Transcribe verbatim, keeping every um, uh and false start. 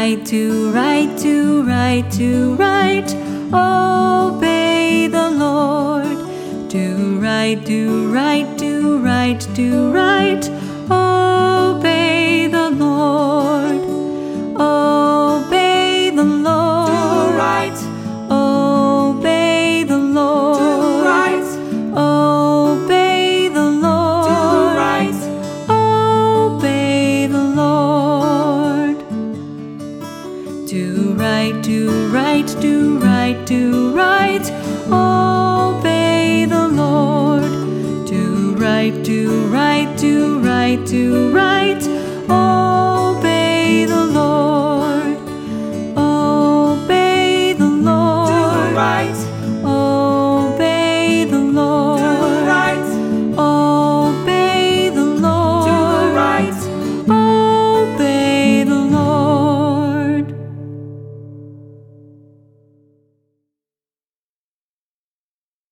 right, do right, do right, do right. Obey the Lord. Do right, do right, do right, do right. Obey the Lord. Obey the Lord. Do right. Obey the Lord. Do right. Obey the Lord. Do right. Obey the Lord. Do right, do right, do right, do right. Obey the Lord. Do right, do right, do right, do right.